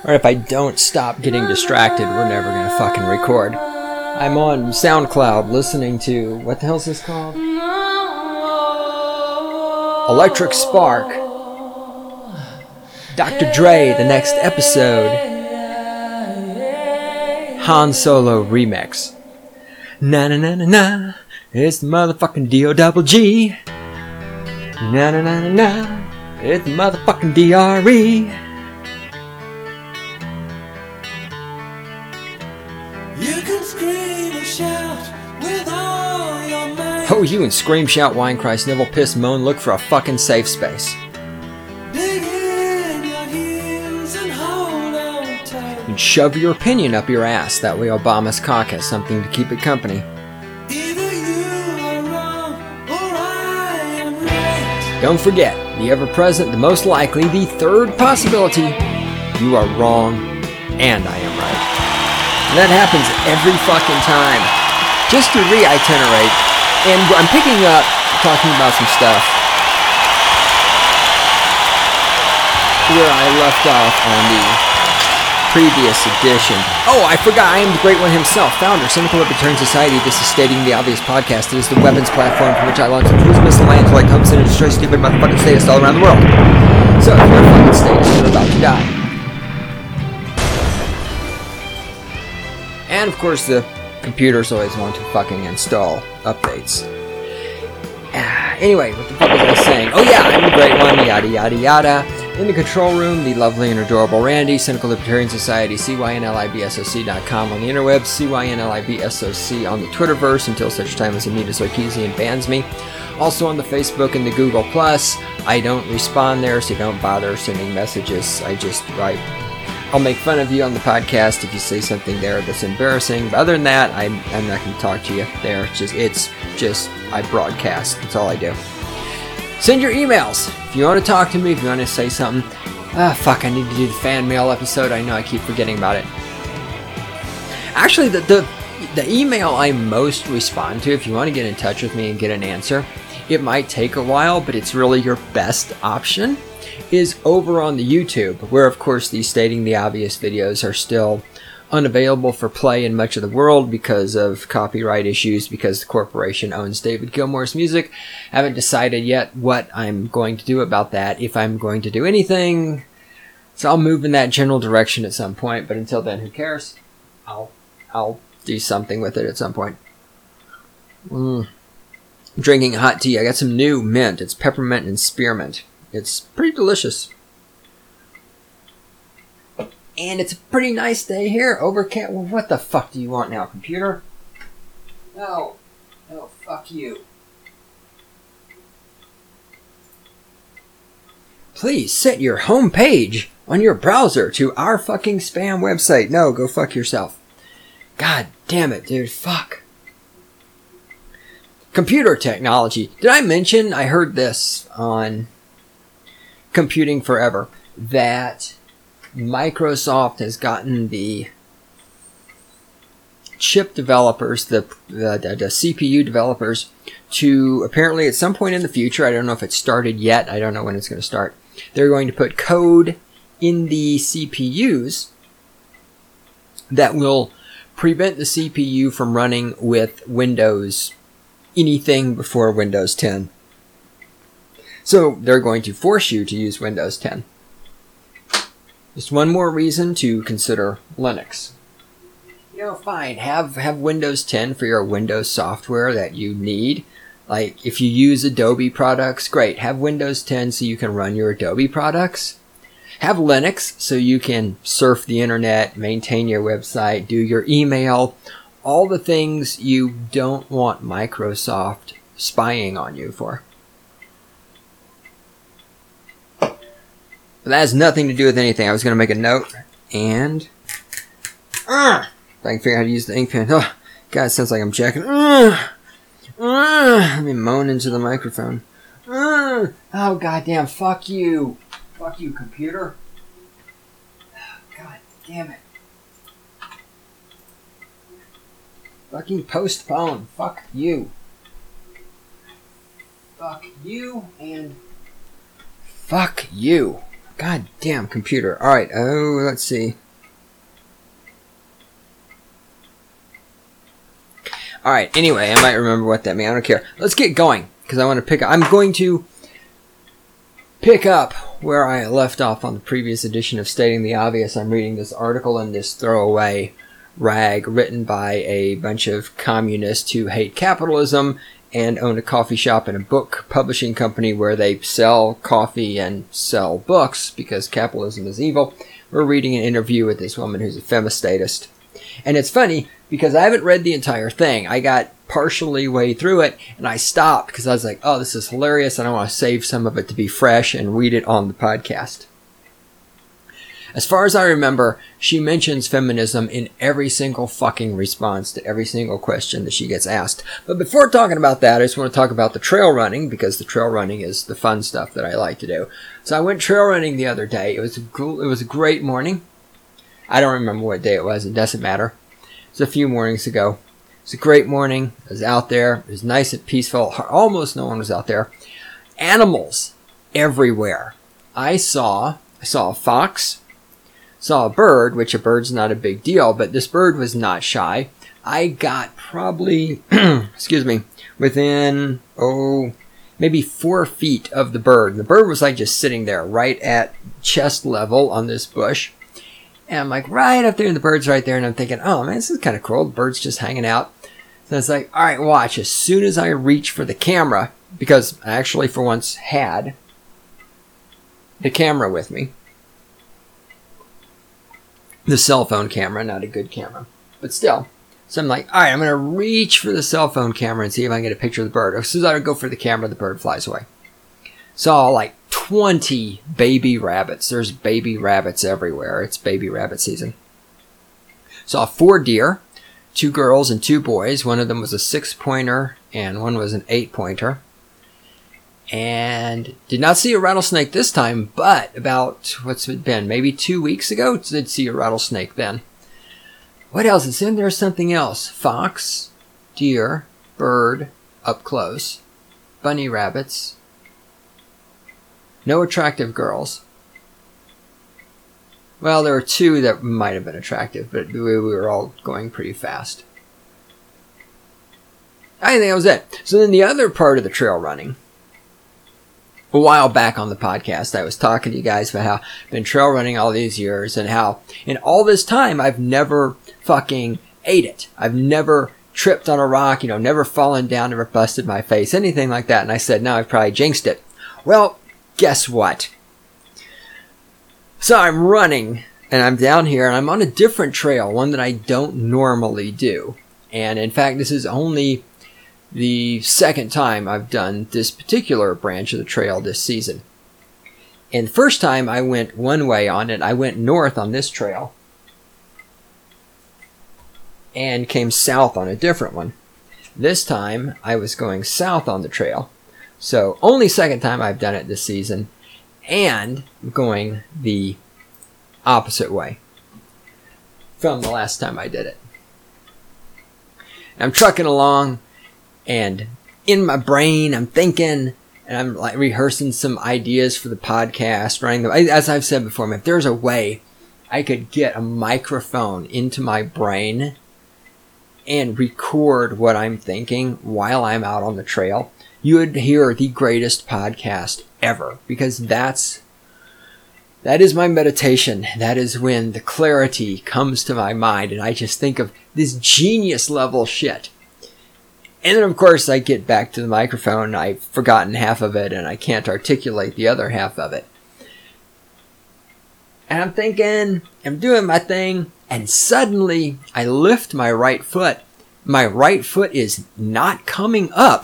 Or if I don't stop getting distracted, we're never gonna fucking record. I'm on SoundCloud listening to, what the hell's this called? Electric Spark. Dr. Dre, the next episode. Han Solo remix. Na na na na na. It's the motherfucking D-O-double-G. Na na na na na. It's the motherfucking D-R-E. You can scream and shout with all your might. Oh, you can scream, shout, whine, cry, snivel, piss, moan, look for a fucking safe space. Dig in your heels and hold on tight. You can shove your opinion up your ass. That way Obama's cock has something to keep it company. Either you are wrong or I am right. Don't forget, the ever-present, the most likely, the third possibility, you are wrong and I am right. And that happens every fucking time. Just to reiterate, and I'm picking up, talking about some stuff where I left off on the previous edition. Oh, I forgot, I am the Great One himself, founder, Cynical Libertarian Society. This is Stating the Obvious podcast. It is the weapons platform from which I launch cruise missile lands like hopes and destroy stupid motherfucking statists all around the world. So if you're a fucking statist, you're about to die. And of course the computers always want to fucking install updates. Anyway, what the fuck was I saying? Oh yeah, I'm the Great One, yada yada yada. In the control room, the lovely and adorable Randy, Cynical Libertarian Society, CYNLIBSOC.com on the interwebs, CYNLIBSOC on the Twitterverse until such time as Anita Sarkeesian bans me. Also on the Facebook and the Google+. I don't respond there, so don't bother sending messages. I just write. I'll make fun of you on the podcast if you say something there that's embarrassing. But other than that, I'm not going to talk to you there. It's just I broadcast. That's all I do. Send your emails if you want to talk to me. If you want to say something. Fuck! I need to do the fan mail episode. I know I keep forgetting about it. Actually, the email I most respond to, if you want to get in touch with me and get an answer, it might take a while, but it's really your best option, is over on the YouTube, where of course these Stating the Obvious videos are still unavailable for play in much of the world because of copyright issues, because the corporation owns David Gilmour's music. I haven't decided yet what I'm going to do about that, if I'm going to do anything. So I'll move in that general direction at some point, but until then, who cares? I'll do something with it at some point. I'm drinking hot tea. I got some new mint. It's peppermint and spearmint. It's pretty delicious. And it's a pretty nice day here. Overcast. Well, what the fuck do you want now, computer? No, fuck you. Please set your home page on your browser to our fucking spam website. No, go fuck yourself. God damn it, dude. Fuck. Computer technology. Did I mention, I heard this on Computing Forever, that Microsoft has gotten the chip developers, the CPU developers, to apparently at some point in the future, I don't know if it's started yet, I don't know when it's going to start, they're going to put code in the CPUs that will prevent the CPU from running with Windows, anything before Windows 10. So they're going to force you to use Windows 10. Just one more reason to consider Linux. You know, fine, have Windows 10 for your Windows software that you need. Like, if you use Adobe products, great. Have Windows 10 so you can run your Adobe products. Have Linux so you can surf the internet, maintain your website, do your email, all the things you don't want Microsoft spying on you for. But that has nothing to do with anything. I was going to make a note, and if I can figure out how to use the ink pen. Oh, God, it sounds like I'm jacking. Let me moan into the microphone. Oh, goddamn, fuck you. Fuck you, computer. God damn it. Fucking postpone. Fuck you. Fuck you and fuck you. God damn computer. Alright, let's see. Alright, anyway, I might remember what that means. I don't care. Let's get going, because I want to pick up. I'm going to pick up where I left off on the previous edition of Stating the Obvious. I'm reading this article in this throwaway rag written by a bunch of communists who hate capitalism and own a coffee shop and a book publishing company where they sell coffee and sell books because capitalism is evil. We're reading an interview with this woman who's a femistatist. And it's funny because I haven't read the entire thing. I got partially way through it and I stopped because I was like, oh, this is hilarious and I want to save some of it to be fresh and read it on the podcast. As far as I remember, she mentions feminism in every single fucking response to every single question that she gets asked. But before talking about that, I just want to talk about the trail running, because the trail running is the fun stuff that I like to do. So I went trail running the other day. It was a great morning. I don't remember what day it was. It doesn't matter. It was a few mornings ago. It was a great morning. I was out there. It was nice and peaceful. Almost no one was out there. Animals everywhere. I saw a fox. Saw a bird, which a bird's not a big deal, but this bird was not shy. I got probably, within, maybe 4 feet of the bird. The bird was like just sitting there right at chest level on this bush. And I'm like right up there and the bird's right there and I'm thinking, oh man, this is kind of cool. The bird's just hanging out. So it's like, all right, watch. As soon as I reach for the camera, because I actually for once had the camera with me. The cell phone camera, not a good camera, but still. So I'm like, all right, I'm going to reach for the cell phone camera and see if I can get a picture of the bird. As soon as I go for the camera, the bird flies away. Saw like 20 baby rabbits. There's baby rabbits everywhere. It's baby rabbit season. Saw 4 deer, 2 girls and 2 boys. One of them was a 6-pointer and one was an 8-pointer. And did not see a rattlesnake this time, but about, what's it been, maybe 2 weeks ago, did see a rattlesnake then. What else? It's in there something else. Fox, deer, bird, up close, bunny rabbits, no attractive girls. Well, there were 2 that might have been attractive, but we were all going pretty fast. I think that was it. So then the other part of the trail running. A while back on the podcast, I was talking to you guys about how I've been trail running all these years and how in all this time I've never fucking ate it. I've never tripped on a rock, never fallen down, never busted my face, anything like that. And I said, no, I've probably jinxed it. Well, guess what? So I'm running and I'm down here and I'm on a different trail, one that I don't normally do. And in fact, this is only the second time I've done this particular branch of the trail this season. And the first time I went one way on it, I went north on this trail and came south on a different one. This time I was going south on the trail. So only second time I've done it this season, and going the opposite way from the last time I did it. I'm trucking along. And in my brain, I'm thinking, and I'm like rehearsing some ideas for the podcast, writing them. As I've said before, if there's a way I could get a microphone into my brain and record what I'm thinking while I'm out on the trail, you would hear the greatest podcast ever. Because that is my meditation. That is when the clarity comes to my mind and I just think of this genius level shit. And then, of course, I get back to the microphone. I've forgotten half of it, and I can't articulate the other half of it. And I'm thinking, I'm doing my thing, and suddenly I lift my right foot. My right foot is not coming up.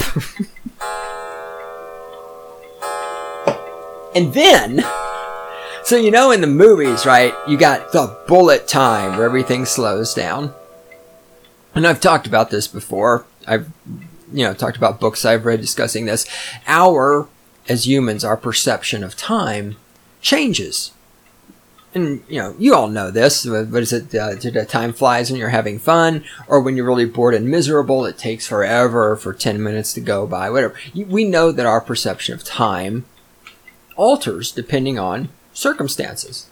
And then, so in the movies, right, you got the bullet time where everything slows down. And I've talked about this before. I've, talked about books I've read discussing this. As humans, our perception of time changes. And, you all know this. What is it? Time flies when you're having fun, or when you're really bored and miserable, it takes forever for 10 minutes to go by, whatever. We know that our perception of time alters depending on circumstances.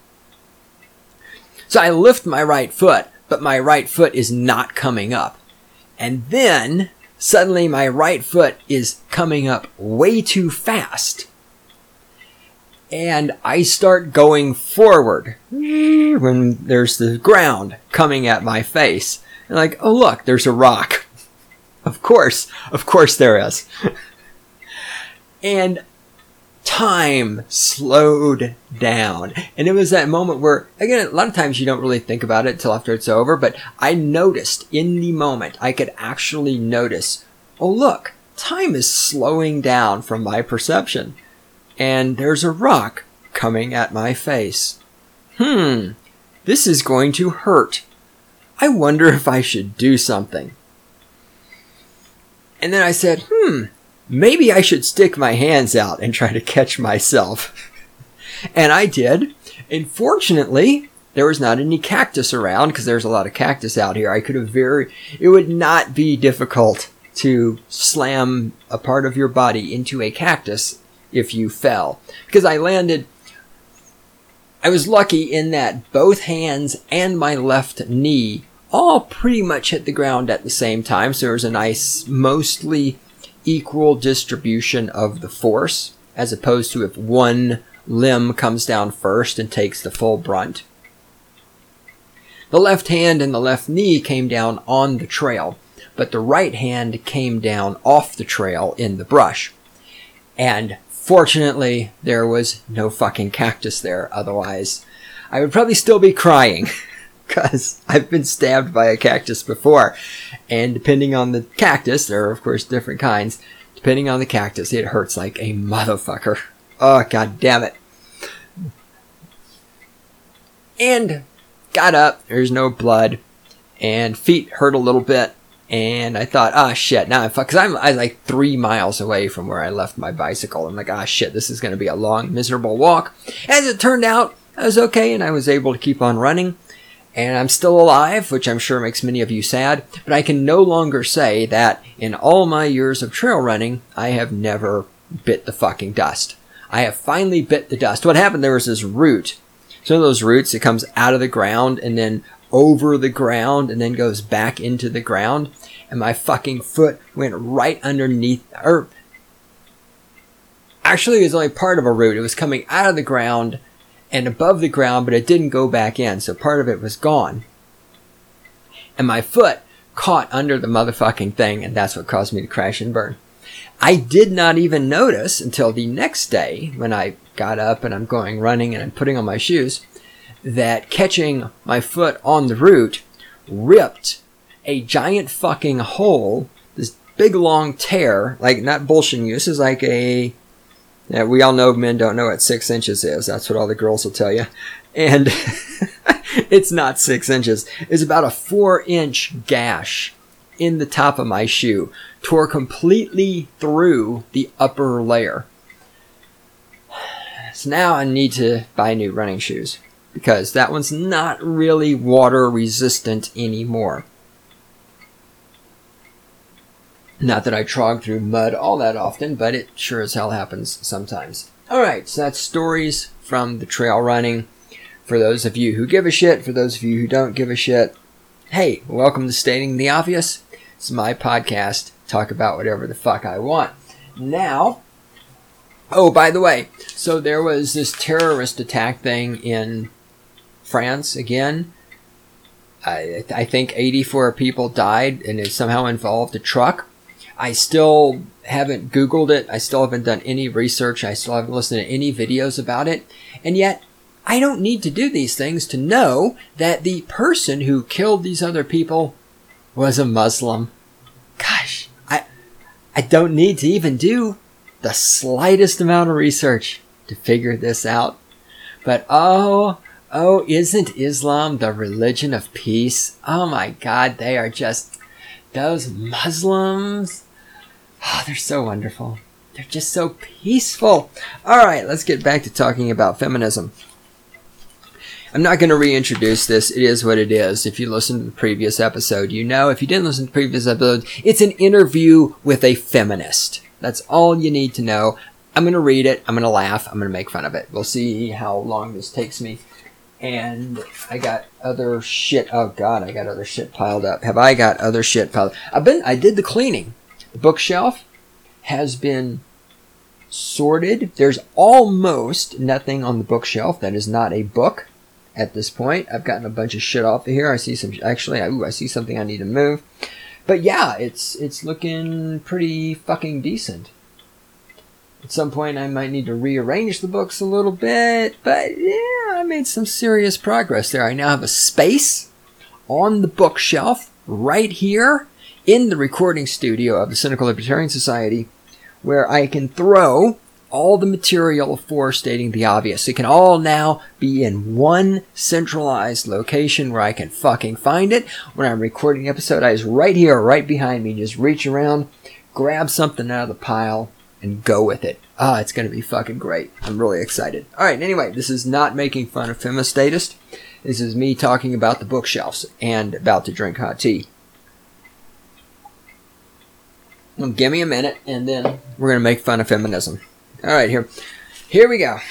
So I lift my right foot, but my right foot is not coming up. And then suddenly my right foot is coming up way too fast. And I start going forward when there's the ground coming at my face. And like, oh look, there's a rock. Of course there is. And time slowed down. And it was that moment where, again, a lot of times you don't really think about it till after it's over, but I noticed in the moment, I could actually notice, oh look, time is slowing down from my perception. And there's a rock coming at my face. This is going to hurt. I wonder if I should do something. And then I said, maybe I should stick my hands out and try to catch myself. And I did. And fortunately, there was not any cactus around because there's a lot of cactus out here. It would not be difficult to slam a part of your body into a cactus if you fell. Because I was lucky in that both hands and my left knee all pretty much hit the ground at the same time. So there was a nice, mostly equal distribution of the force, as opposed to if one limb comes down first and takes the full brunt. The left hand and the left knee came down on the trail, but the right hand came down off the trail in the brush. And fortunately, there was no fucking cactus there. Otherwise, I would probably still be crying because I've been stabbed by a cactus before. And depending on the cactus, there are, of course, different kinds. Depending on the cactus, it hurts like a motherfucker. Oh, god damn it. And got up. There's no blood. And feet hurt a little bit. And I thought, shit, now I'm fucked. Because I was like 3 miles away from where I left my bicycle. I'm like, shit, this is going to be a long, miserable walk. As it turned out, I was okay, and I was able to keep on running. And I'm still alive, which I'm sure makes many of you sad. But I can no longer say that in all my years of trail running, I have never bit the fucking dust. I have finally bit the dust. What happened, there was this root. So one of those roots, it comes out of the ground and then over the ground and then goes back into the ground. And my fucking foot went right underneath, or actually it was only part of a root. It was coming out of the ground and above the ground, but it didn't go back in. So part of it was gone. And my foot caught under the motherfucking thing, and that's what caused me to crash and burn. I did not even notice until the next day when I got up and I'm going running and I'm putting on my shoes that catching my foot on the root ripped a giant fucking hole, this big long tear, like not bullshitting you. This is like we all know men don't know what 6 inches is. That's what all the girls will tell you. And it's not 6 inches. It's about a 4-inch gash in the top of my shoe. Tore completely through the upper layer. So now I need to buy new running shoes, because that one's not really water resistant anymore. Not that I trog through mud all that often, but it sure as hell happens sometimes. Alright, so that's stories from the trail running. For those of you who give a shit, for those of you who don't give a shit, hey, welcome to Stating the Obvious. It's my podcast. Talk about whatever the fuck I want. Now, oh, by the way, so there was this terrorist attack thing in France again. I think 84 people died, and it somehow involved a truck. I still haven't Googled it. I still haven't done any research. I still haven't listened to any videos about it. And yet, I don't need to do these things to know that the person who killed these other people was a Muslim. Gosh, I don't need to even do the slightest amount of research to figure this out. But oh, isn't Islam the religion of peace? Oh my God, they are just, those Muslims. Oh, they're so wonderful. They're just so peaceful. Alright, let's get back to talking about feminism. I'm not going to reintroduce this. It is what it is. If you listened to the previous episode, you know. If you didn't listen to the previous episode, it's an interview with a feminist. That's all you need to know. I'm going to read it. I'm going to laugh. I'm going to make fun of it. We'll see how long this takes me. And I got other shit. Oh God, I got other shit piled up. Have I got other shit piled up? I did the cleaning. The bookshelf has been sorted. There's almost nothing on the bookshelf that is not a book at this point. I've gotten a bunch of shit off of here. I see some, actually, I see something I need to move. But yeah, it's looking pretty fucking decent. At some point, I might need to rearrange the books a little bit, but yeah, I made some serious progress there. I now have a space on the bookshelf right here in the recording studio of the Cynical Libertarian Society where I can throw all the material for Stating the Obvious. It can all now be in one centralized location where I can fucking find it. When I'm recording the episode, I just right here, right behind me, just reach around, grab something out of the pile, and go with it. It's going to be fucking great. I'm really excited. Alright, anyway, this is not making fun of Femistatist. This is me talking about the bookshelves and about to drink hot tea. Well, give me a minute, and then we're going to make fun of feminism. Alright, here we go.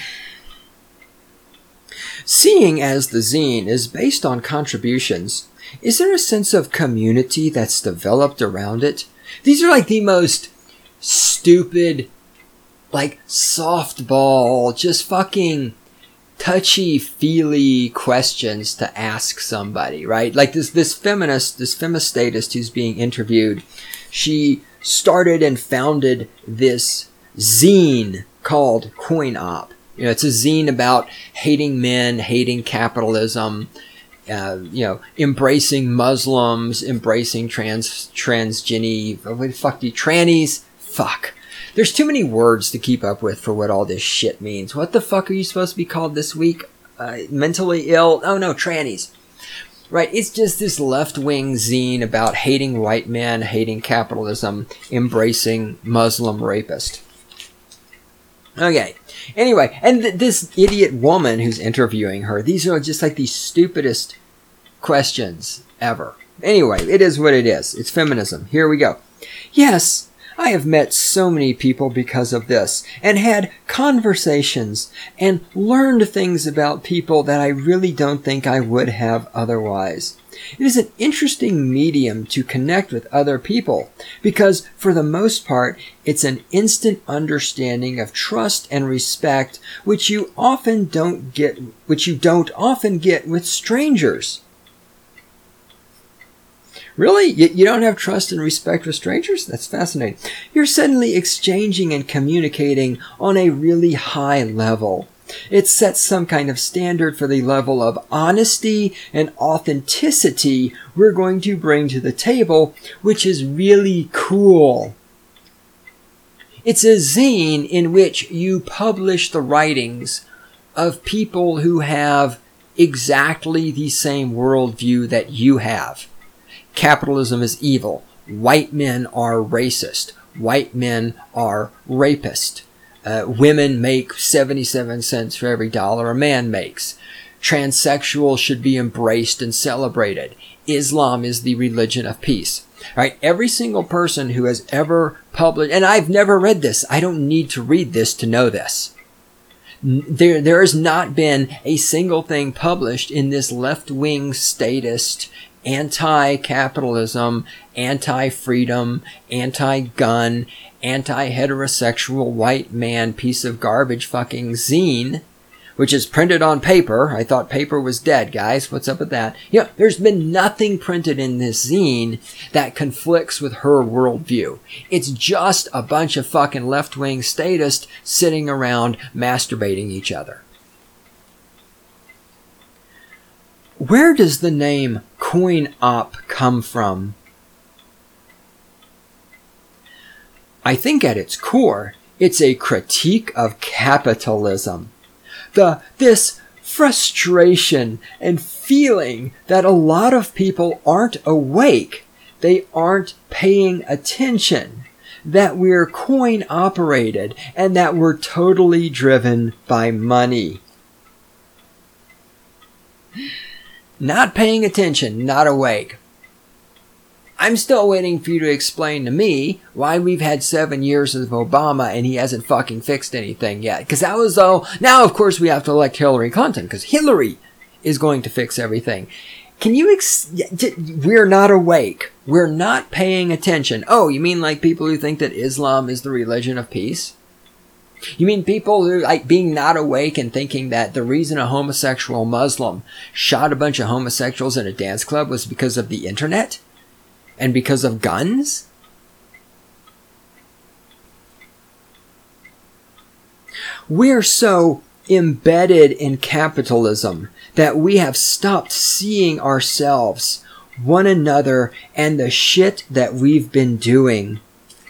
Seeing as the zine is based on contributions, is there a sense of community that's developed around it? These are like the most stupid, like softball, just fucking touchy-feely questions to ask somebody, right? Like this femistatist who's being interviewed, she started and founded this zine called Coin Op. You know, it's a zine about hating men, hating capitalism, embracing Muslims, embracing trannies. Fuck. There's too many words to keep up with for what all this shit means. What the fuck are you supposed to be called this week? Mentally ill? Oh no, trannies. Right, it's just this left-wing zine about hating white men, hating capitalism, embracing Muslim rapist. Okay, anyway, and this idiot woman who's interviewing her, these are just like the stupidest questions ever. Anyway, it is what it is. It's feminism. Here we go. Yes, I have met so many people because of this, and had conversations, and learned things about people that I really don't think I would have otherwise. It is an interesting medium to connect with other people, because for the most part, it's an instant understanding of trust and respect, which you don't often get with strangers. Really? You don't have trust and respect with strangers? That's fascinating. You're suddenly exchanging and communicating on a really high level. It sets some kind of standard for the level of honesty and authenticity we're going to bring to the table, which is really cool. It's a zine in which you publish the writings of people who have exactly the same worldview that you have. Capitalism is evil. White men are racist. White men are rapist. Women make 77 cents for every dollar a man makes. Transsexuals should be embraced and celebrated. Islam is the religion of peace. Right? Every single person who has ever published, and I've never read this. I don't need to read this to know this. There has not been a single thing published in this left-wing statist, anti-capitalism, anti-freedom, anti-gun, anti-heterosexual white man piece of garbage fucking zine, which is printed on paper. I thought paper was dead, guys. What's up with that? You know, there's been nothing printed in this zine that conflicts with her worldview. It's just a bunch of fucking left-wing statists sitting around masturbating each other. Where does the name Coin Op come from? I think at its core, it's a critique of capitalism. This frustration and feeling that a lot of people aren't awake, they aren't paying attention, that we're coin operated, and that we're totally driven by money. Not paying attention, not awake. I'm still waiting for you to explain to me why we've had 7 years of Obama and he hasn't fucking fixed anything yet. Because that was now of course we have to elect Hillary Clinton because Hillary is going to fix everything. Can you we're not awake. We're not paying attention. Oh, you mean like people who think that Islam is the religion of peace? You mean people who like being not awake and thinking that the reason a homosexual Muslim shot a bunch of homosexuals in a dance club was because of the internet? And because of guns? We're so embedded in capitalism that we have stopped seeing ourselves, one another, and the shit that we've been doing.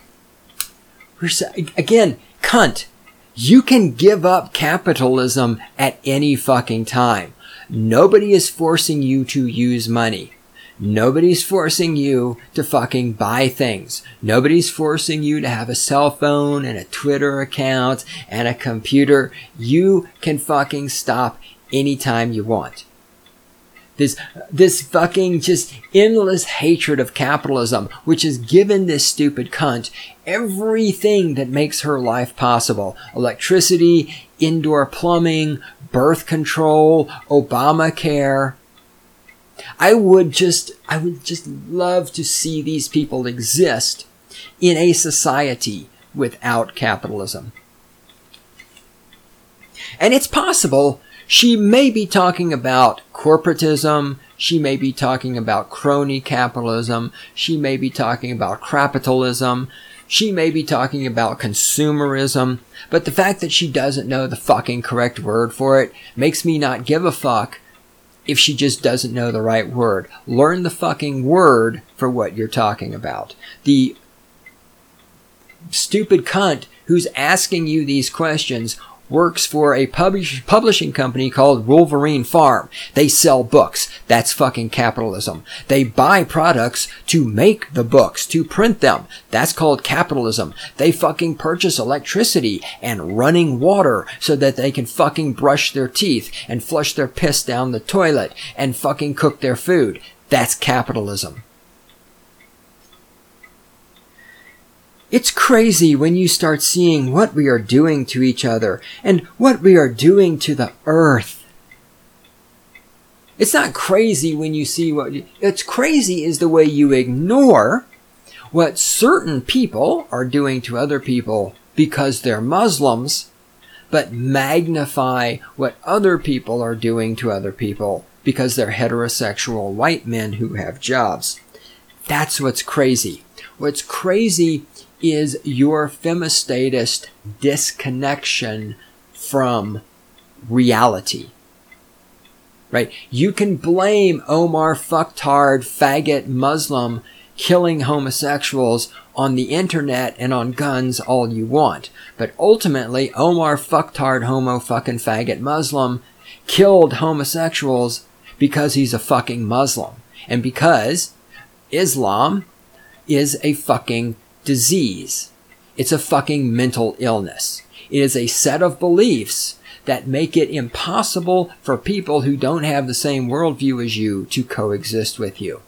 Again, cunt. You can give up capitalism at any fucking time. Nobody is forcing you to use money. Nobody's forcing you to fucking buy things. Nobody's forcing you to have a cell phone and a Twitter account and a computer. You can fucking stop anytime you want. This fucking just endless hatred of capitalism, which has given this stupid cunt everything that makes her life possible. Electricity, indoor plumbing, birth control, Obamacare. I would just love to see these people exist in a society without capitalism. And it's possible she may be talking about corporatism, she may be talking about crony capitalism, she may be talking about capitalism, she may be talking about consumerism, but the fact that she doesn't know the fucking correct word for it makes me not give a fuck if she just doesn't know the right word. Learn the fucking word for what you're talking about. The stupid cunt who's asking you these questions works for a publishing company called Wolverine Farm. They sell books. That's fucking capitalism. They buy products to make the books, to print them. That's called capitalism. They fucking purchase electricity and running water so that they can fucking brush their teeth and flush their piss down the toilet and fucking cook their food. That's capitalism. It's crazy when you start seeing what we are doing to each other and what we are doing to the earth. It's not crazy when you see it's crazy is the way you ignore what certain people are doing to other people because they're Muslims, but magnify what other people are doing to other people because they're heterosexual white men who have jobs. That's what's crazy. What's crazy is your femistatist disconnection from reality. Right? You can blame Omar fucktard faggot Muslim killing homosexuals on the internet and on guns all you want. But ultimately, Omar fucktard homo fucking faggot Muslim killed homosexuals because he's a fucking Muslim. And because Islam is a fucking disease. It's a fucking mental illness. It is a set of beliefs that make it impossible for people who don't have the same worldview as you to coexist with you.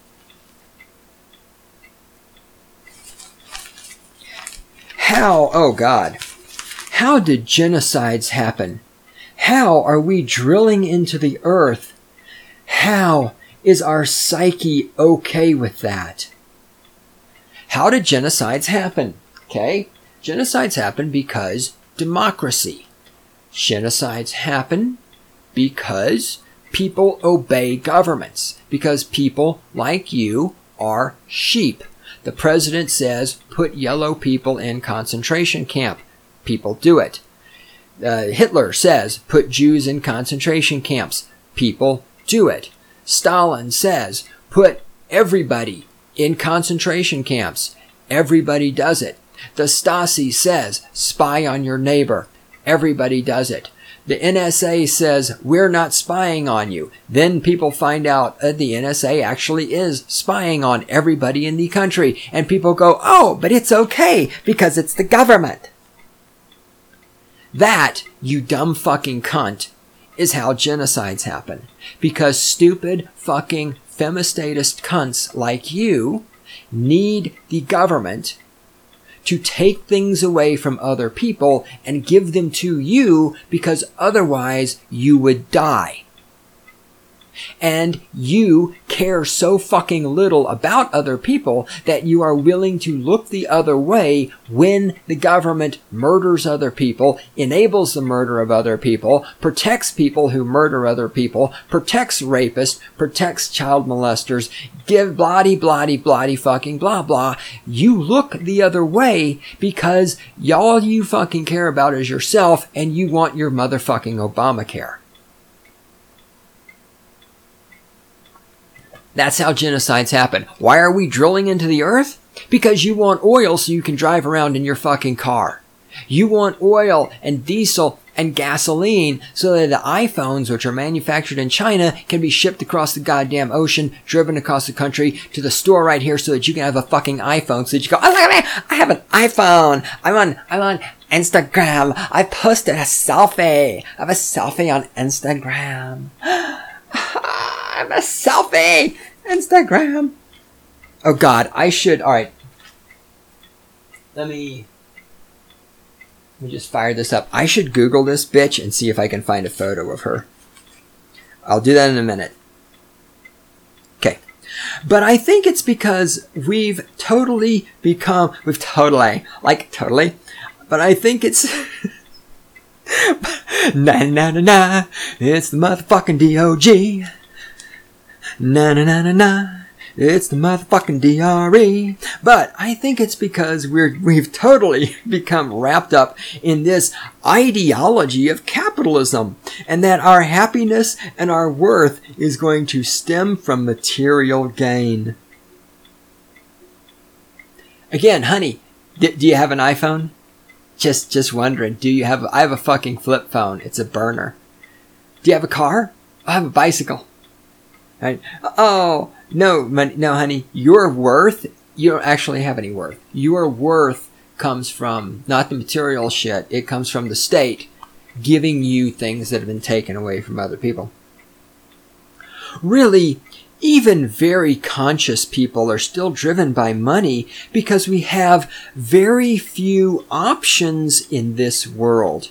Oh God, how did genocides happen? How are we drilling into the earth? How is our psyche okay with that? How did genocides happen? Okay, genocides happen because democracy. Genocides happen because people obey governments. Because people like you are sheep. The president says, put yellow people in concentration camp. People do it. Hitler says, put Jews in concentration camps. People do it. Stalin says, put everybody in concentration camps. Everybody does it. The Stasi says, spy on your neighbor. Everybody does it. The NSA says, we're not spying on you. Then people find out that the NSA actually is spying on everybody in the country. And people go, oh, but it's okay because it's the government. That, you dumb fucking cunt, is how genocides happen. Because stupid fucking femistatist cunts like you need the government to take things away from other people and give them to you because otherwise you would die. And you care so fucking little about other people that you are willing to look the other way when the government murders other people, enables the murder of other people, protects people who murder other people, protects rapists, protects child molesters, give bloody fucking blah blah. You look the other way because all you fucking care about is yourself and you want your motherfucking Obamacare. That's how genocides happen. Why are we drilling into the earth? Because you want oil so you can drive around in your fucking car. You want oil and diesel and gasoline so that the iPhones, which are manufactured in China, can be shipped across the goddamn ocean, driven across the country to the store right here so that you can have a fucking iPhone. So that you go, oh, look at me, I have an iPhone. I'm on Instagram. I posted a selfie. I have a selfie on Instagram. I'm a selfie! Instagram! Oh God, I should... Alright. Let me just fire this up. I should Google this bitch and see if I can find a photo of her. I'll do that in a minute. Okay. But I think it's because we've totally... But I think it's... na, it's the motherfucking DOG. Na na na na na, it's the motherfucking DRE. But I think it's because we've totally become wrapped up in this ideology of capitalism, and that our happiness and our worth is going to stem from material gain. Again, honey, do you have an iPhone? Just wondering. Do you have? I have a fucking flip phone. It's a burner. Do you have a car? I have a bicycle. Right? Oh, no, honey, your worth, you don't actually have any worth. Your worth comes from not the material shit, it comes from the state giving you things that have been taken away from other people. Really, even very conscious people are still driven by money because we have very few options in this world.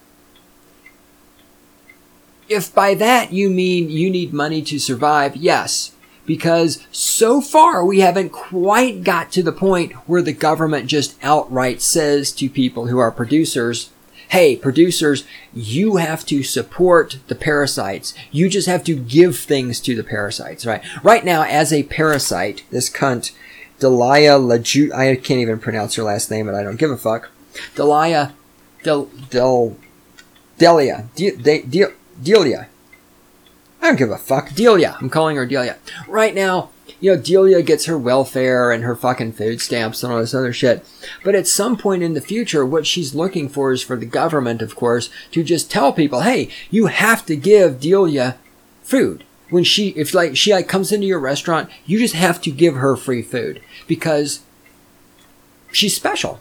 If by that you mean you need money to survive, yes. Because so far we haven't quite got to the point where the government just outright says to people who are producers, hey, producers, you have to support the parasites. You just have to give things to the parasites, right? Right now, as a parasite, this cunt, Delia Laju, I can't even pronounce her last name, but I don't give a fuck. Delia. I don't give a fuck. Delia. I'm calling her Delia. Right now, Delia gets her welfare and her fucking food stamps and all this other shit. But at some point in the future, what she's looking for is for the government, of course, to just tell people, hey, you have to give Delia food. When she comes into your restaurant, you just have to give her free food because she's special.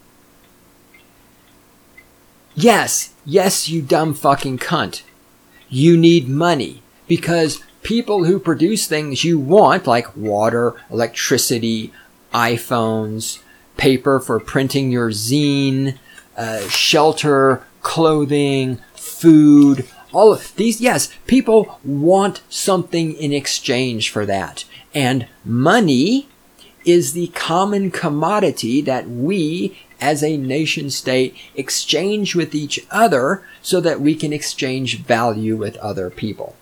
Yes, you dumb fucking cunt. You need money because people who produce things you want, like water, electricity, iPhones, paper for printing your zine, shelter, clothing, food, all of these, yes, people want something in exchange for that. And money is the common commodity that we as a nation state exchange with each other so that we can exchange value with other people.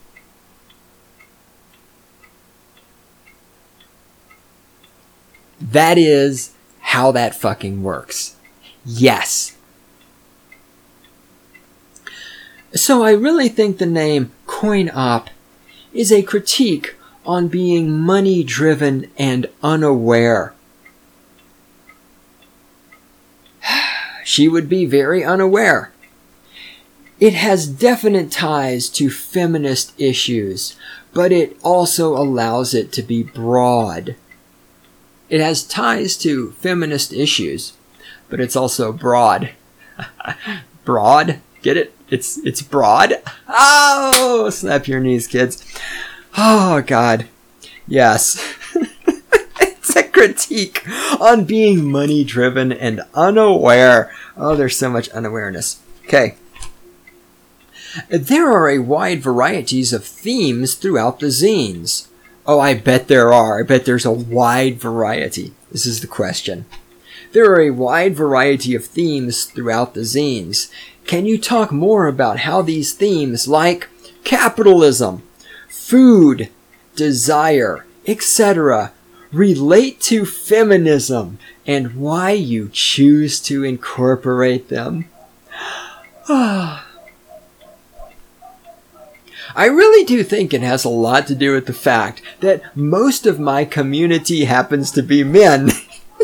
That is how that fucking works. Yes. So I really think the name CoinOp is a critique on being money-driven and unaware. She would be very unaware. It has definite ties to feminist issues, but it also allows it to be broad. It has ties to feminist issues, but it's also broad. Broad? Get it? It's broad. Oh, snap your knees, kids. Oh, God. Yes. classic critique on being money driven and unaware. Oh, there's so much unawareness. Okay. There are a wide varieties of themes throughout the zines. Oh, I bet there are. I bet there's a wide variety. This is the question. There are a wide variety of themes throughout the zines. Can you talk more about how these themes like capitalism, food, desire, etc. relate to feminism and why you choose to incorporate them? I really do think it has a lot to do with the fact that most of my community happens to be men.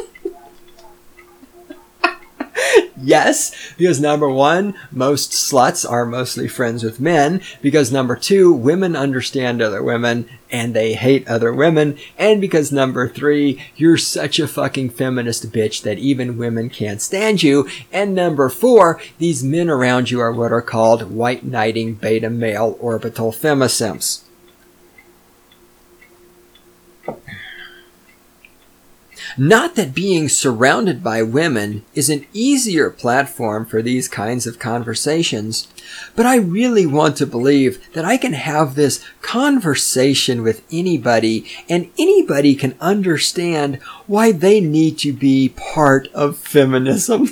Yes, because number one, most sluts are mostly friends with men. Because number two, women understand other women and they hate other women. And because number three, you're such a fucking feminist bitch that even women can't stand you. And number four, these men around you are what are called white knighting beta male orbital femisimps. Not that being surrounded by women is an easier platform for these kinds of conversations, but I really want to believe that I can have this conversation with anybody and anybody can understand why they need to be part of feminism.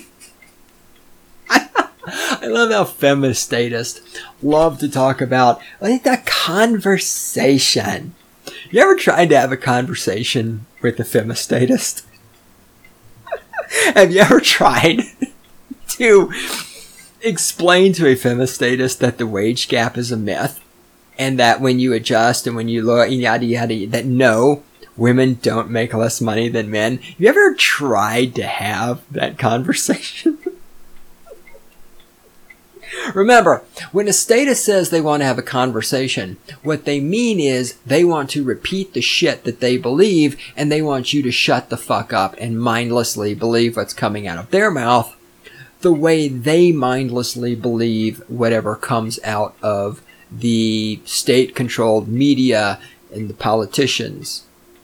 I love how femistatists love to talk about the conversation. You ever tried to have a conversation with a femistatist? Have you ever tried to explain to a femistatist that the wage gap is a myth and that when you adjust and when you look, yada yada, that no, women don't make less money than men? Have you ever tried to have that conversation? Remember, when a statist says they want to have a conversation, what they mean is they want to repeat the shit that they believe, and they want you to shut the fuck up and mindlessly believe what's coming out of their mouth the way they mindlessly believe whatever comes out of the state-controlled media and the politicians.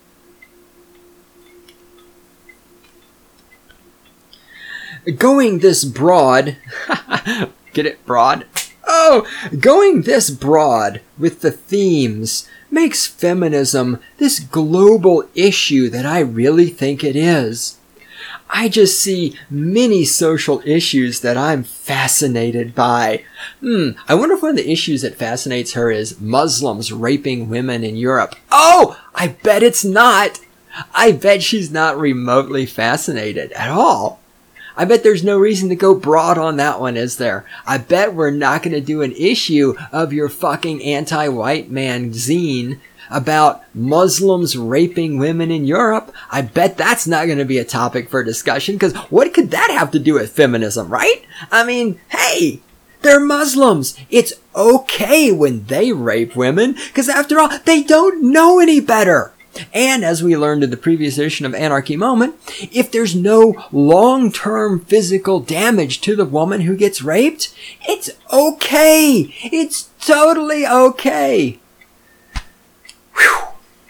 Going this broad... Get it? Broad? Oh! Going this broad with the themes makes feminism this global issue that I really think it is. I just see many social issues that I'm fascinated by. I wonder if one of the issues that fascinates her is Muslims raping women in Europe. Oh! I bet it's not! I bet she's not remotely fascinated at all. I bet there's no reason to go broad on that one, is there? I bet we're not going to do an issue of your fucking anti-white man zine about Muslims raping women in Europe. I bet that's not going to be a topic for discussion, because what could that have to do with feminism, right? I mean, hey, they're Muslims. It's okay when they rape women, because after all, they don't know any better. And as we learned in the previous edition of Anarchy Moment, if there's no long-term physical damage to the woman who gets raped, it's okay. It's totally okay. Whew.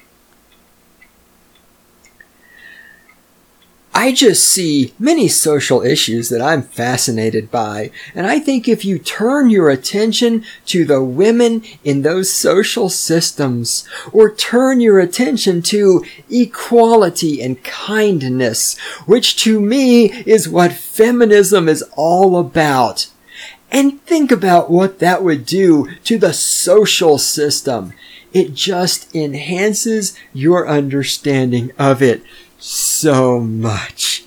I just see many social issues that I'm fascinated by, and I think if you turn your attention to the women in those social systems, or turn your attention to equality and kindness, which to me is what feminism is all about, and think about what that would do to the social system, it just enhances your understanding of it so much.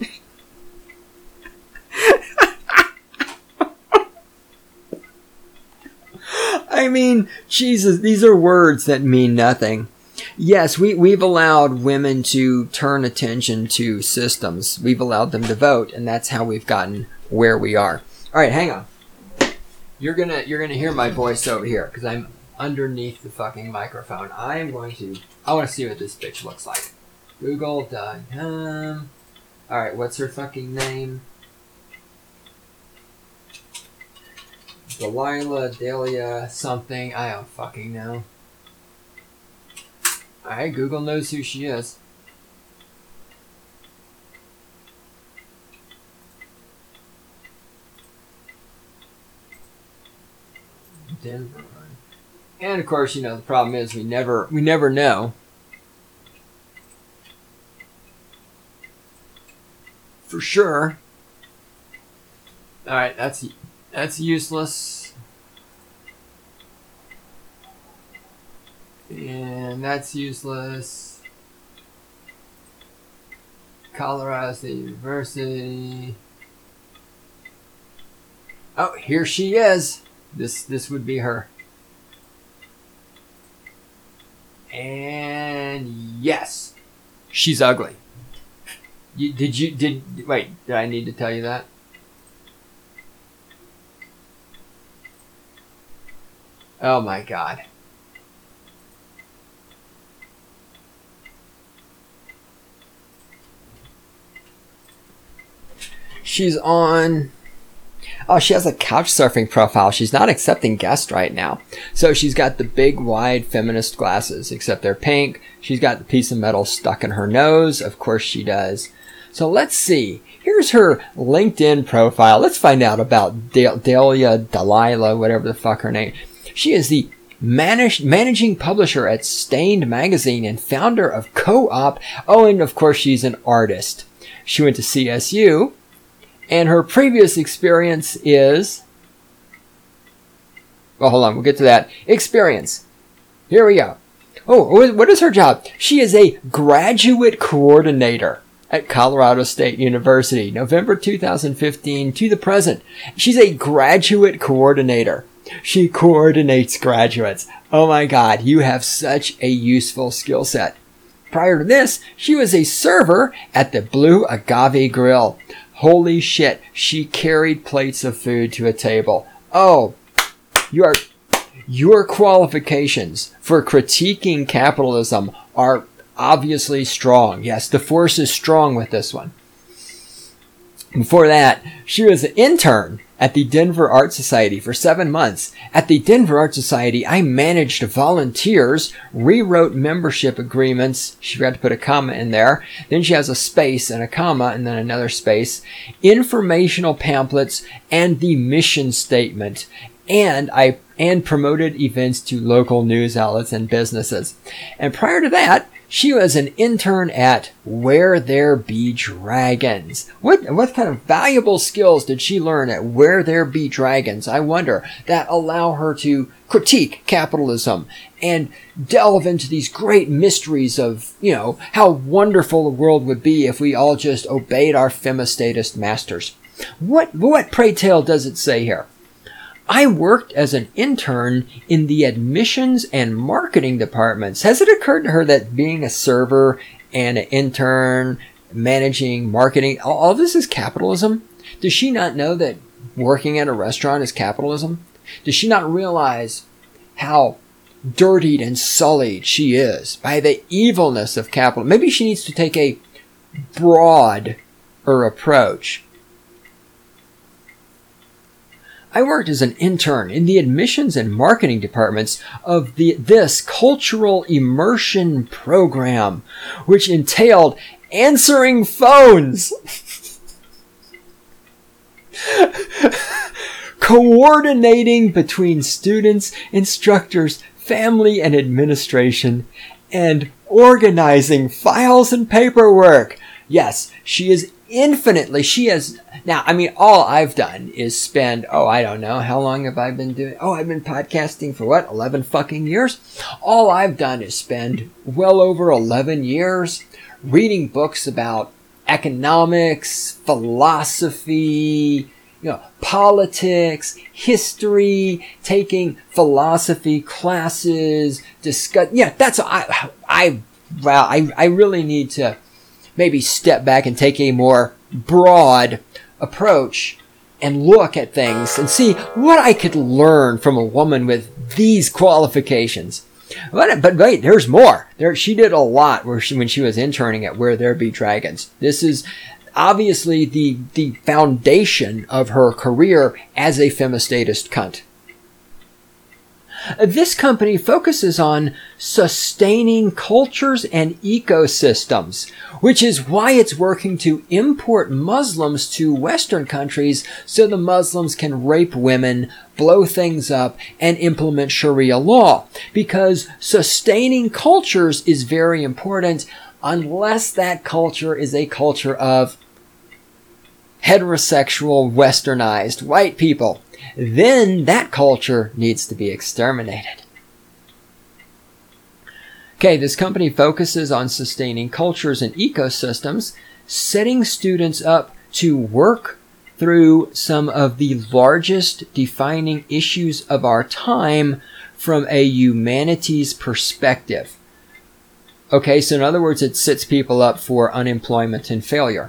I mean, Jesus, these are words that mean nothing. Yes, we've allowed women to turn attention to systems. We've allowed them to vote, and that's how we've gotten where we are. All right, hang on. You're gonna hear my voice over here because I'm underneath the fucking microphone. I want to see what this bitch looks like. Google.com. Alright, what's her fucking name? Delilah, Delia, something. I don't fucking know. Alright, Google knows who she is. Denver. And of course, the problem is we never know. For sure. All right, that's useless. And that's useless. Colorado State University. Oh, here she is. This would be her. And yes, she's ugly. Wait, did I need to tell you that? Oh my God. She's on... Oh, she has a couch surfing profile. She's not accepting guests right now. So she's got the big, wide feminist glasses, except they're pink. She's got the piece of metal stuck in her nose. Of course she does. So let's see. Here's her LinkedIn profile. Let's find out about Dahlia, whatever the fuck her name. She is the managing publisher at Stained Magazine and founder of Co-op. Oh, and of course she's an artist. She went to CSU. And her previous experience is... Well, hold on. We'll get to that. Experience. Here we go. Oh, what is her job? She is a graduate coordinator at Colorado State University, November 2015 to the present. She's a graduate coordinator. She coordinates graduates. Oh my God, you have such a useful skill set. Prior to this, she was a server at the Blue Agave Grill. Holy shit, she carried plates of food to a table. Oh, your qualifications for critiquing capitalism are obviously strong. Yes, the force is strong with this one. Before that, she was an intern at the Denver Art Society for 7 months. At the Denver Art Society, I managed volunteers, rewrote membership agreements. She forgot to put a comma in there. Then she has a space and a comma and then another space. Informational pamphlets and the mission statement. And I promoted events to local news outlets and businesses. And prior to that, she was an intern at Where There Be Dragons. What kind of valuable skills did she learn at Where There Be Dragons, I wonder, that allow her to critique capitalism and delve into these great mysteries of, how wonderful the world would be if we all just obeyed our femistatist masters. What pray tale does it say here? I worked as an intern in the admissions and marketing departments. Has it occurred to her that being a server and an intern, managing marketing, all this is capitalism? Does she not know that working at a restaurant is capitalism? Does she not realize how dirtied and sullied she is by the evilness of capitalism? Maybe she needs to take a broader approach. I worked as an intern in the admissions and marketing departments of this cultural immersion program, which entailed answering phones, coordinating between students, instructors, family, and administration, and organizing files and paperwork. Yes, she has all I've done is spend, I don't know, how long have I been doing? I've been podcasting for 11 fucking years? All I've done is spend well over 11 years reading books about economics, philosophy, politics, history, taking philosophy classes, I really need to maybe step back and take a more broad approach and look at things and see what I could learn from a woman with these qualifications. But wait, there's more. She did a lot when she was interning at Where There Be Dragons. This is obviously the foundation of her career as a femistatist cunt. This company focuses on sustaining cultures and ecosystems, which is why it's working to import Muslims to Western countries so the Muslims can rape women, blow things up, and implement Sharia law. Because sustaining cultures is very important unless that culture is a culture of heterosexual, westernized white people. Then that culture needs to be exterminated. Okay, this company focuses on sustaining cultures and ecosystems, setting students up to work through some of the largest defining issues of our time from a humanities perspective. Okay, so in other words, it sets people up for unemployment and failure.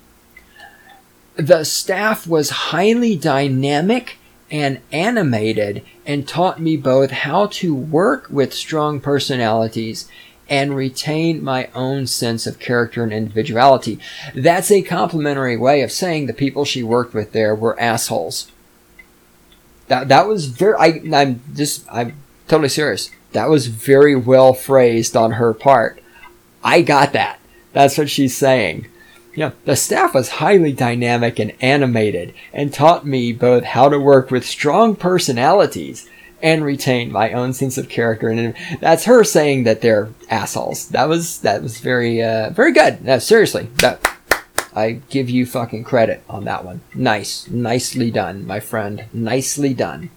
The staff was highly dynamic and animated and taught me both how to work with strong personalities and retain my own sense of character and individuality. That's a complimentary way of saying the people she worked with there were assholes. That was very, I'm totally serious. That was very well phrased on her part. I got that. That's what she's saying. Yeah, the staff was highly dynamic and animated and taught me both how to work with strong personalities and retain my own sense of character. And that's her saying that they're assholes. That was very, very good. No, seriously, I give you fucking credit on that one. Nicely done, my friend. Nicely done.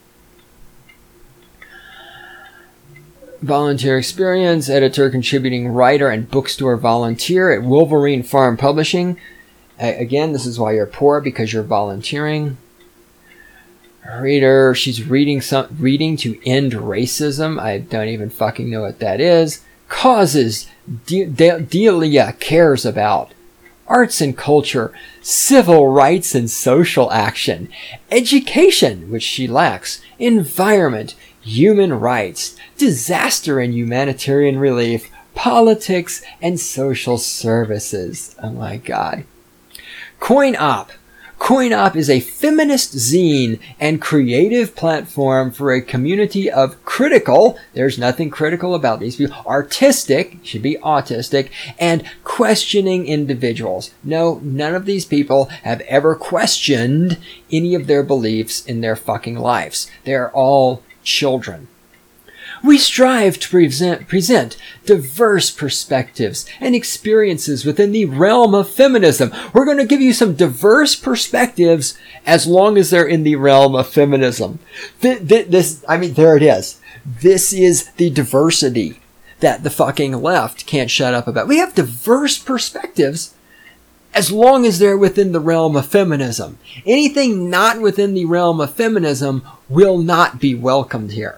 Volunteer experience, editor, contributing writer, and bookstore volunteer at Wolverine Farm Publishing. Again, this is why you're poor, because you're volunteering. Reader, she's reading to end racism. I don't even fucking know what that is. Causes Delia cares about. Arts and culture, civil rights and social action, education, which she lacks, environment, human rights, disaster and humanitarian relief, politics, and social services. Oh my God. Coin Op. Coin Op is a feminist zine and creative platform for a community of critical, there's nothing critical about these people, artistic, should be autistic, and questioning individuals. No, none of these people have ever questioned any of their beliefs in their fucking lives. They're all children. We strive to present diverse perspectives and experiences within the realm of feminism. We're going to give you some diverse perspectives as long as they're in the realm of feminism. There it is. This is the diversity that the fucking left can't shut up about. We have diverse perspectives as long as they're within the realm of feminism. Anything not within the realm of feminism will not be welcomed here.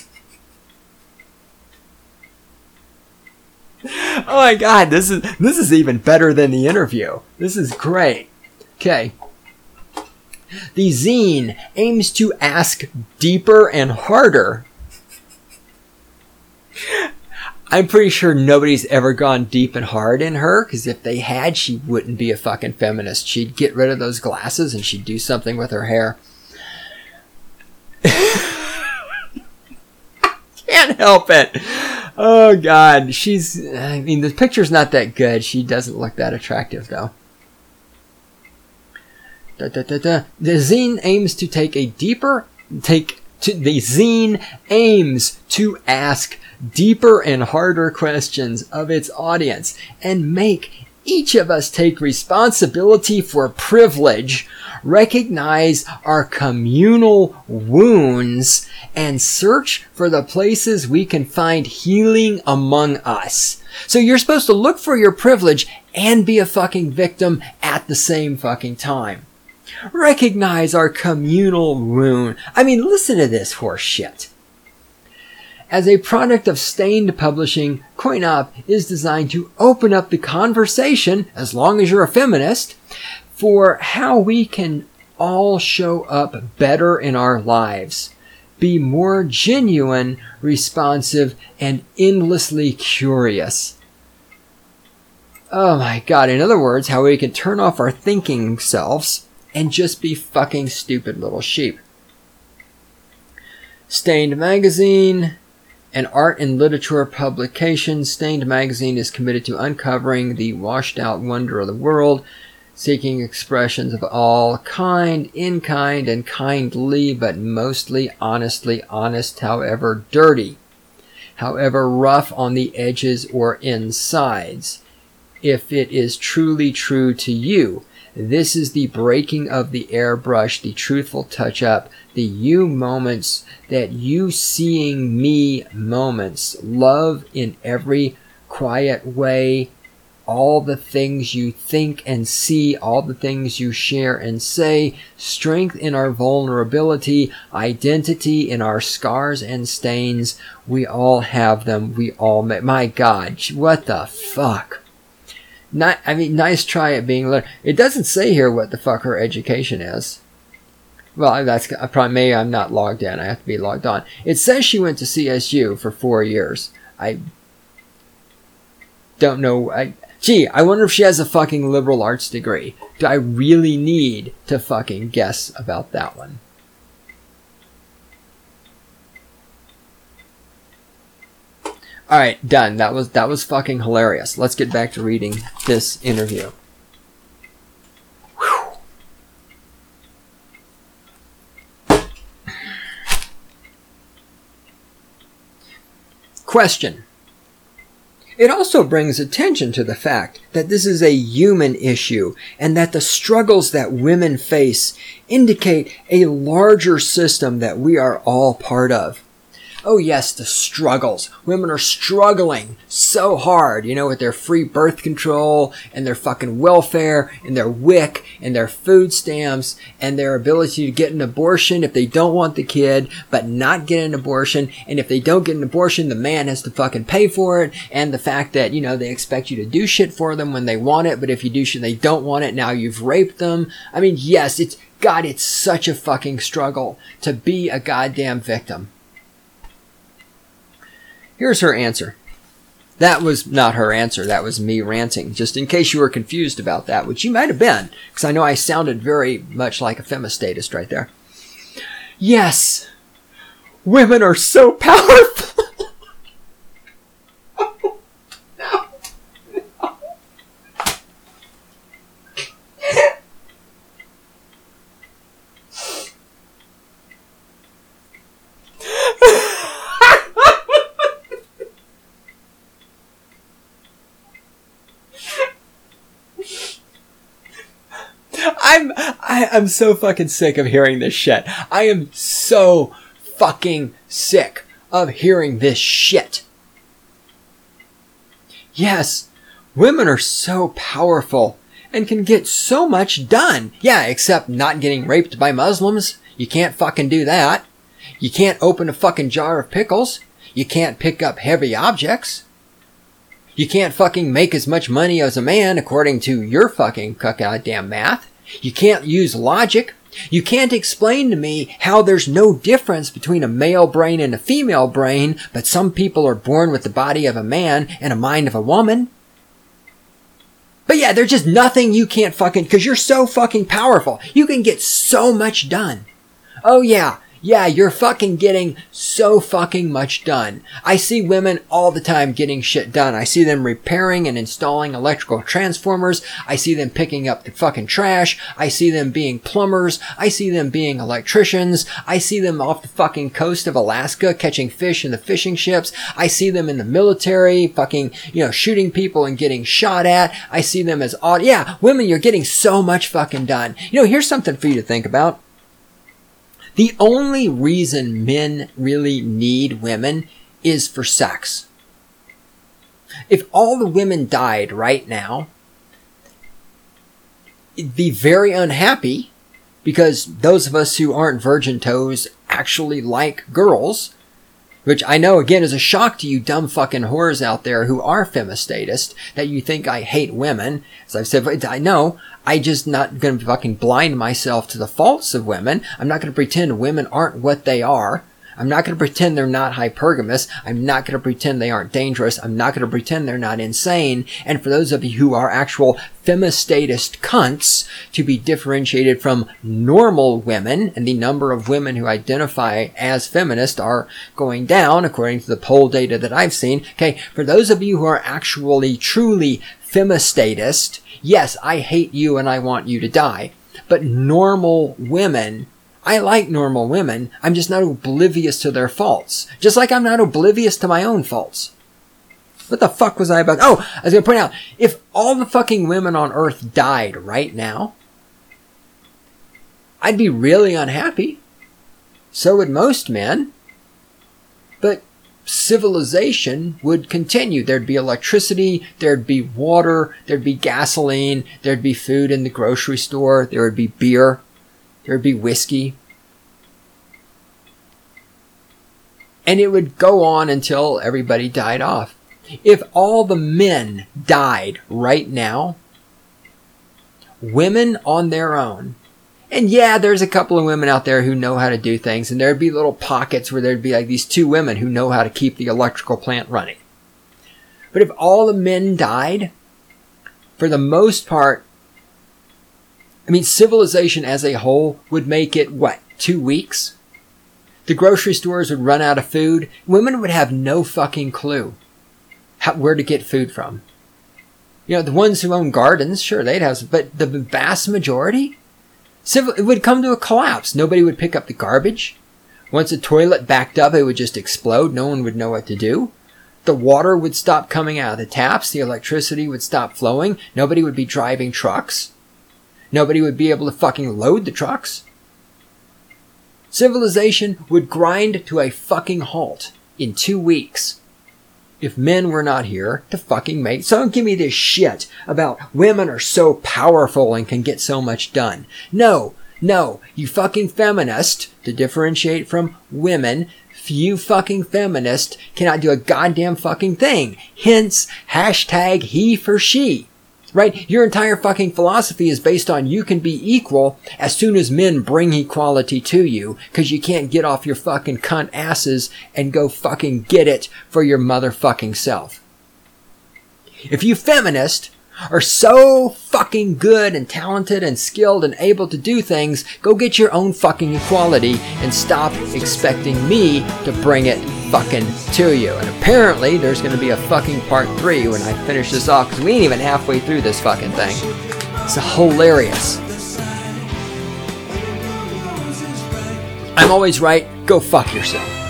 Oh my God, this is even better than the interview. This is great. Okay. The zine aims to ask deeper and harder. I'm pretty sure nobody's ever gone deep and hard in her, because if they had, she wouldn't be a fucking feminist. She'd get rid of those glasses and she'd do something with her hair. Can't help it. Oh God, the picture's not that good. She doesn't look that attractive though. The zine aims to the zine aims to ask deeper and harder questions of its audience and make each of us take responsibility for privilege, recognize our communal wounds, and search for the places we can find healing among us. So you're supposed to look for your privilege and be a fucking victim at the same fucking time. Recognize our communal wound. Listen to this horse shit. As a product of Stained Publishing, Coin Op is designed to open up the conversation, as long as you're a feminist, for how we can all show up better in our lives, be more genuine, responsive, and endlessly curious. Oh my God, in other words, how we can turn off our thinking selves and just be fucking stupid little sheep. Stained Magazine, an art and literature publication. Stained Magazine is committed to uncovering the washed-out wonder of the world, seeking expressions of all kind, in kind, and kindly, but mostly honestly honest, however dirty, however rough on the edges or insides. If it is truly true to you, this is the breaking of the airbrush, the truthful touch-up, the you moments, that you seeing me moments, love in every quiet way, all the things you think and see, all the things you share and say, strength in our vulnerability, identity in our scars and stains. We all have them. We all my God, what the fuck? Nice try at being learned. It doesn't say here what the fuck her education is. Well, that's probably maybe I'm not logged in. I have to be logged on. It says she went to CSU for 4 years. I don't know. I wonder if she has a fucking liberal arts degree. Do I really need to fucking guess about that one? Alright, done. That was fucking hilarious. Let's get back to reading this interview. Whew. Question. It also brings attention to the fact that this is a human issue and that the struggles that women face indicate a larger system that we are all part of. Oh yes, the struggles. Women are struggling so hard, with their free birth control and their fucking welfare and their WIC and their food stamps and their ability to get an abortion if they don't want the kid, but not get an abortion. And if they don't get an abortion, the man has to fucking pay for it. And the fact that, they expect you to do shit for them when they want it, but if you do shit they don't want it, now you've raped them. Yes, it's such a fucking struggle to be a goddamn victim. Here's her answer. That was not her answer. That was me ranting. Just in case you were confused about that, which you might have been, because I know I sounded very much like a femistatist right there. Yes, women are so powerful. Oh, no. I'm so fucking sick of hearing this shit. I am so fucking sick of hearing this shit. Yes, women are so powerful and can get so much done. Yeah, except not getting raped by Muslims. You can't fucking do that. You can't open a fucking jar of pickles. You can't pick up heavy objects. You can't fucking make as much money as a man according to your fucking goddamn math. You can't use logic. You can't explain to me how there's no difference between a male brain and a female brain, but some people are born with the body of a man and a mind of a woman. But yeah, there's just nothing you can't fucking, because you're so fucking powerful. You can get so much done. Oh yeah. Yeah, you're fucking getting so fucking much done. I see women all the time getting shit done. I see them repairing and installing electrical transformers. I see them picking up the fucking trash. I see them being plumbers. I see them being electricians. I see them off the fucking coast of Alaska catching fish in the fishing ships. I see them in the military fucking, shooting people and getting shot at. I see them as yeah, women, you're getting so much fucking done. Here's something for you to think about. The only reason men really need women is for sex. If all the women died right now, it'd be very unhappy because those of us who aren't virgin toes actually like girls, which I know again is a shock to you dumb fucking whores out there who are femistatist, that you think I hate women. As I've said, I know. I just not going to fucking blind myself to the faults of women. I'm not going to pretend women aren't what they are. I'm not going to pretend they're not hypergamous. I'm not going to pretend they aren't dangerous. I'm not going to pretend they're not insane. And for those of you who are actual femistatist cunts, to be differentiated from normal women, and the number of women who identify as feminist are going down, according to the poll data that I've seen. Okay, for those of you who are actually truly femistatist, yes, I hate you and I want you to die. But normal women, I like normal women. I'm just not oblivious to their faults. Just like I'm not oblivious to my own faults. What the fuck was I about? Oh, I was going to point out, if all the fucking women on Earth died right now, I'd be really unhappy. So would most men. But civilization would continue. There'd be electricity, there'd be water, there'd be gasoline, there'd be food in the grocery store, there would be beer, there'd be whiskey. And it would go on until everybody died off. If all the men died right now, women on their own, and yeah, there's a couple of women out there who know how to do things, and there'd be little pockets where there'd be like these 2 women who know how to keep the electrical plant running. But if all the men died, for the most part, I mean, civilization as a whole would make it, 2 weeks? The grocery stores would run out of food. Women would have no fucking clue where to get food from. You know, the ones who own gardens, sure, they'd have some, but the vast majority? It would come to a collapse. Nobody would pick up the garbage. Once a toilet backed up, it would just explode. No one would know what to do. The water would stop coming out of the taps. The electricity would stop flowing. Nobody would be driving trucks. Nobody would be able to fucking load the trucks. Civilization would grind to a fucking halt in 2 weeks if men were not here to fucking make. So don't give me this shit about women are so powerful and can get so much done. No, you fucking feminist, to differentiate from women, you fucking feminist cannot do a goddamn fucking thing. Hence, hashtag he for she. Right? Your entire fucking philosophy is based on you can be equal as soon as men bring equality to you, because you can't get off your fucking cunt asses and go fucking get it for your motherfucking self. If you feminists are so fucking good and talented and skilled and able to do things, go get your own fucking equality and stop expecting me to bring it fucking to you. And apparently there's going to be a fucking part 3 when I finish this off, because we ain't even halfway through this fucking thing. It's hilarious. I'm always right. Go fuck yourself.